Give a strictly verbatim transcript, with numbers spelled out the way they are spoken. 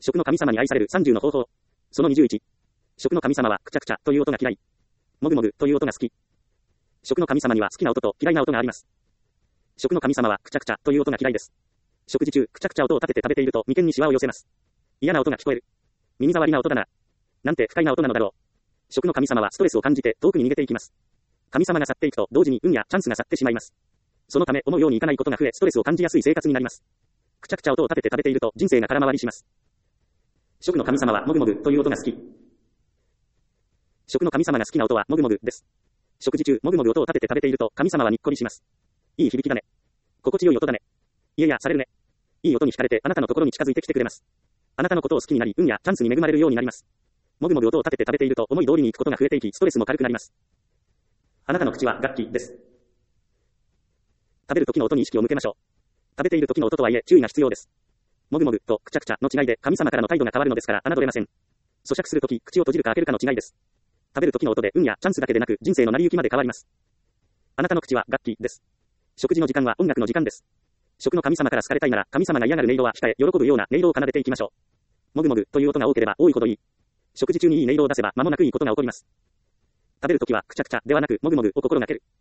食の神様に愛されるさんじゅうの方法。そのにじゅういち。食の神様はくちゃくちゃという音が嫌い。もぐもぐという音が好き。食の神様には好きな音と嫌いな音があります。食の神様はくちゃくちゃという音が嫌いです。食事中、くちゃくちゃ音を立てて食べていると眉間にシワを寄せます。嫌な音が聞こえる。耳障りな音だな。なんて不快な音なのだろう。食の神様はストレスを感じて遠くに逃げていきます。神様が去っていくと同時に運やチャンスが去ってしまいます。そのため思うようにいかないことが増えストレスを感じやすい生活になります。くちゃくちゃ音を立てて食べていると人生が空回りします。食の神様はもぐもぐという音が好き。食の神様が好きな音はもぐもぐです。食事中もぐもぐ音を立てて食べていると神様はにっこりします。いい響きだね。心地よい音だね。いやいやされるね。いい音に惹かれてあなたのところに近づいてきてくれます。あなたのことを好きになり運やチャンスに恵まれるようになります。もぐもぐ音を立てて食べていると思い通りにいくことが増えていきストレスも軽くなります。あなたの口は楽器です。食べる時の音に意識を向けましょう。食べている時の音とはいえ注意が必要です。もぐもぐとくちゃくちゃの違いで神様からの態度が変わるのですから侮れません。咀嚼するとき口を閉じるか開けるかの違いです。食べる時の音で運やチャンスだけでなく人生の成り行きまで変わります。あなたの口は楽器です。食事の時間は音楽の時間です。食の神様から好かれたいなら神様が嫌がる音色は控え喜ぶような音色を奏でていきましょう。もぐもぐという音が多ければ多いほどいい。食事中にいい音色を出せば間もなくいいことが起こります。食べるときはくちゃくちゃではなくもぐもぐを心がける。